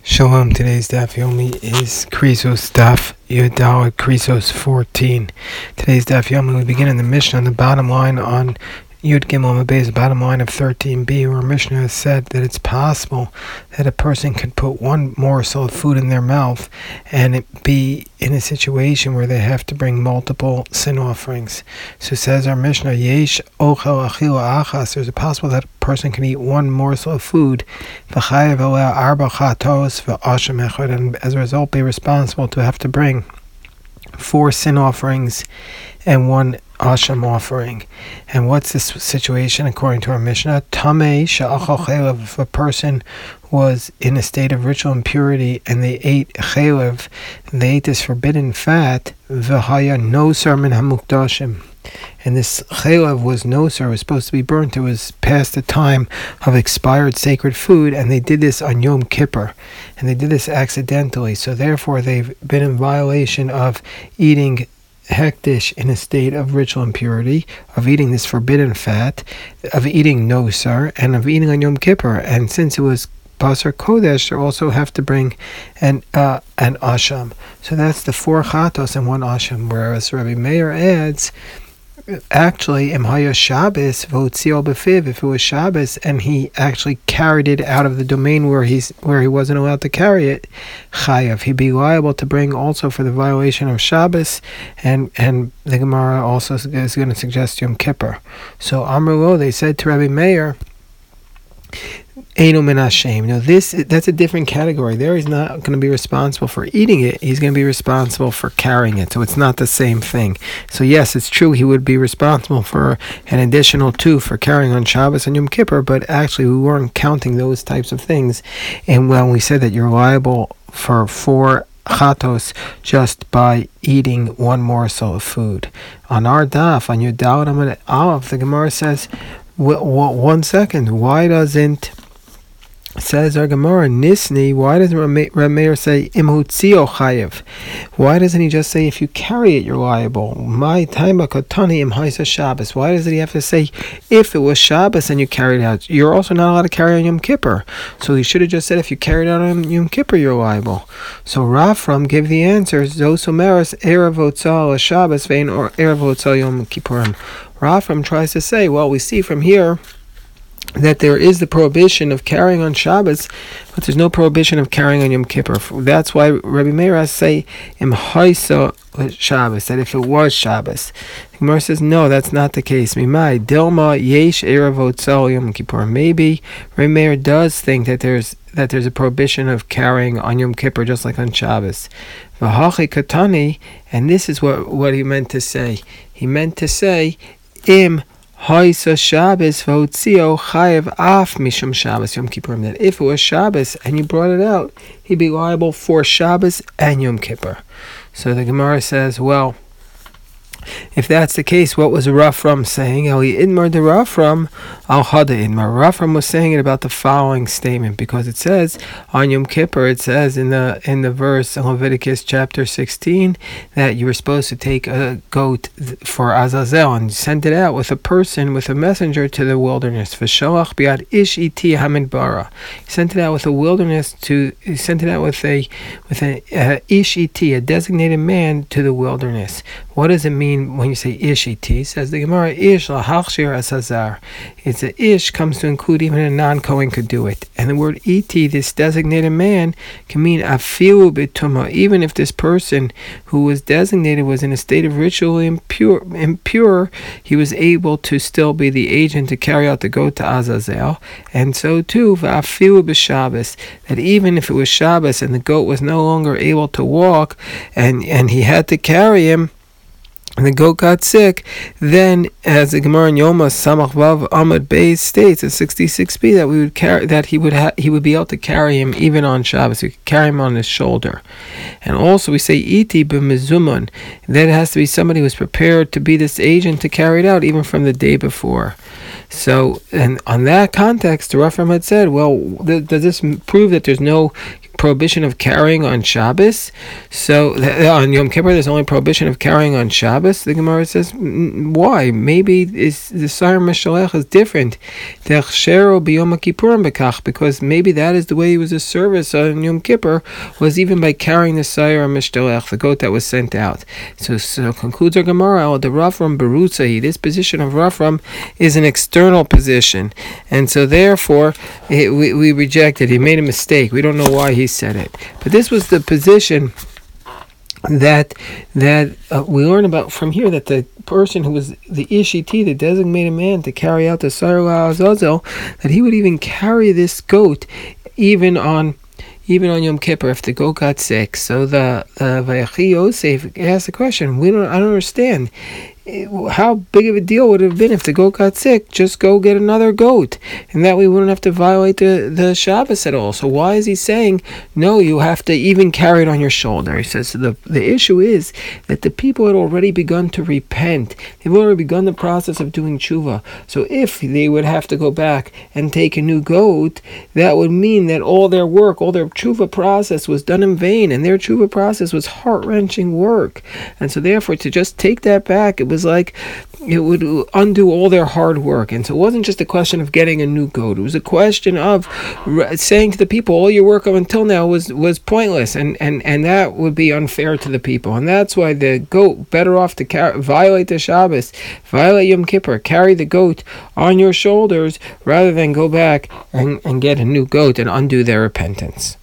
Shalom, today's Daf Yomi is Krisos Daf Yudal Krisos 14. Today's Daf Yomi, we begin in the Mishnah on the bottom line on Yud Gimel Mabez, bottom line of 13b, where Mishnah has said that it's possible that a person could put one morsel of food in their mouth and it be in a situation where they have to bring multiple sin offerings. So says our Mishnah, Yesh ochel achila achas, there's a possible that a person can eat one morsel of food, v'chayev aleh arba chatos v'ashem echad, and as a result be responsible to have to bring 4 sin offerings and 1 Asham offering. And what's this situation according to our Mishnah? Tamei she'achal chelev, if a person was in a state of ritual impurity and they ate chelev, and they ate this forbidden fat, v'haya nosar min hamukdashim, and this chelev was nosar, was supposed to be burnt, it was past the time of expired sacred food, and they did this on Yom Kippur, and they did this accidentally, so therefore they've been in violation of eating hektish in a state of ritual impurity, of eating this forbidden fat, of eating nosar, and of eating on Yom Kippur. And since it was Basar Kodesh, they also have to bring an asham. So that's the 4 chatos and 1 asham. Whereas Rabbi Meir adds, actually, im haya Shabbos v'otziel b'fiv, if it was Shabbos and he actually carried it out of the domain where he wasn't allowed to carry it, chayav, he'd be liable to bring also for the violation of Shabbos, and the Gemara also is going to suggest Yom Kippur. So Amrulo, they said to Rabbi Meir, Eino min Hashem. Now that's a different category. There he's not going to be responsible for eating it. He's going to be responsible for carrying it. So it's not the same thing. So yes, it's true he would be responsible for an additional 2 for carrying on Shabbos and Yom Kippur, but actually we weren't counting those types of things. And when we said that you're liable for 4 chatos just by eating 1 morsel of food. On our daf, on Yudal Amud Aleph, the Gemara says, 1 second, why doesn't, says our Gemara, Nisni, why doesn't Rameir say Imhutzio Chayev? Why doesn't he just say if you carry it you're liable? My taima kotani imhaisa Shabbos. Why does he have to say if it was Shabbos and you carried it out? You're also not allowed to carry on Yom Kippur. So he should have just said if you carried out on Yom Kippur you're liable. So Rafram gave the answer, Zosomeras Erev Otzal Shabbos vein or Erev Otzal Yom Kippurim. Rafram tries to say, well, we see from here that there is the prohibition of carrying on Shabbos, but there's no prohibition of carrying on Yom Kippur. That's why Rabbi Meir has to say Im Haisa Shabbos, that if it was Shabbos. The Gemara says no, that's not the case. Mimai Dilma Yesh Erev Otzal Yom Kippur. Maybe Rabbi Meir does think that there's a prohibition of carrying on Yom Kippur just like on Shabbos. V'hachi Katani, and this is what he meant to say. He meant to say Im Haisa Shabbos v'otzio chayev af mishum Shabbos Yom Kippurim, that if it was Shabbos and you brought it out, he'd be liable for Shabbos and Yom Kippur. So the Gemara says, well, if that's the case, what was Rafram saying? Eli Idmar de Rafram al Hada Idmar. Rafram was saying it about the following statement, because it says on Yom Kippur, it says in the verse in Leviticus chapter 16 that you were supposed to take a goat for Azazel and send it out with a messenger to the wilderness. V'sholach biad ish iti hamidbara. He sent it out with a ish iti, a designated man, to the wilderness. What does it mean when you say ish iti? Says the Gemara, ish lahachshir asazar. It's a ish comes to include even a non-Kohen could do it. And the word iti, this designated man, can mean afilu bituma. Even if this person who was designated was in a state of ritually impure, he was able to still be the agent to carry out the goat to Azazel. And so too, va'afilu b'Shabbos, that even if it was Shabbos and the goat was no longer able to walk and he had to carry him, and the goat got sick, then, as the Gemara in Yoma Samach Vav Amud Beis states at 66b, that we would carry, that he would be able to carry him even on Shabbos. We could carry him on his shoulder. And also we say iti b'mezuman, that it has to be somebody who was prepared to be this agent to carry it out even from the day before. So, and on that context, the Rafram had said, well, does this prove that there's no prohibition of carrying on Shabbos. So on Yom Kippur, there's only prohibition of carrying on Shabbos. The Gemara says, why? Maybe the Sayar Mishalech is different. Because maybe that is the way he was a service on Yom Kippur, was even by carrying the Sayar Mishalech, the goat that was sent out. So concludes our Gemara, the Rafram Berutzai, this position of Rafram is an external position, and so therefore we reject it. He made a mistake. We don't know why he said it, but this was the position that we learn about from here, that the person who was the Ishiti, the designated man to carry out the Sayar Azazel, that he would even carry this goat even on Yom Kippur if the goat got sick. So the Vayechi Yosef asked the question, I don't understand. How big of a deal would it have been if the goat got sick? Just go get another goat, and that we wouldn't have to violate the Shabbos at all. So why is he saying, no, you have to even carry it on your shoulder? He says the issue is that the people had already begun to repent. They've already begun the process of doing tshuva. So if they would have to go back and take a new goat, that would mean that all their work, all their tshuva process was done in vain, and their tshuva process was heart-wrenching work. And so therefore, to just take that back, it was like it would undo all their hard work. And so it wasn't just a question of getting a new goat. It was a question of saying to the people, all your work up until now was pointless, and that would be unfair to the people. And that's why the goat, better off to violate the Shabbos, violate Yom Kippur, carry the goat on your shoulders, rather than go back and get a new goat and undo their repentance.